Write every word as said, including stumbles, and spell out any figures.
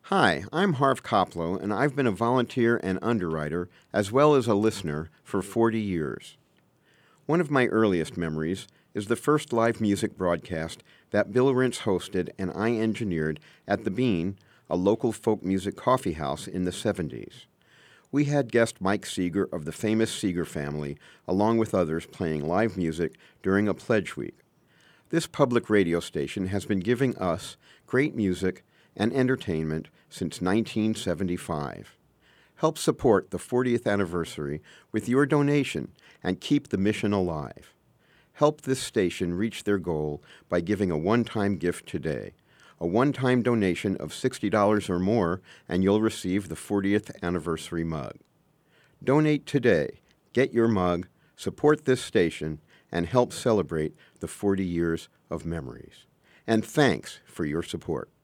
Hi, I'm Harv Koplow, and I've been a volunteer and underwriter, as well as a listener, for forty years. One of my earliest memories is the first live music broadcast that Bill Rintz hosted and I engineered at The Bean, a local folk music coffee house in the seventies. We had guest Mike Seeger of the famous Seeger family, along with others playing live music during a pledge week. This public radio station has been giving us great music and entertainment since nineteen seventy-five. Help support the fortieth anniversary with your donation and keep the mission alive. Help this station reach their goal by giving a one-time gift today. A one-time donation of sixty dollars or more, and you'll receive the fortieth anniversary mug. Donate today, get your mug, support this station, and help celebrate the forty years of memories. And thanks for your support.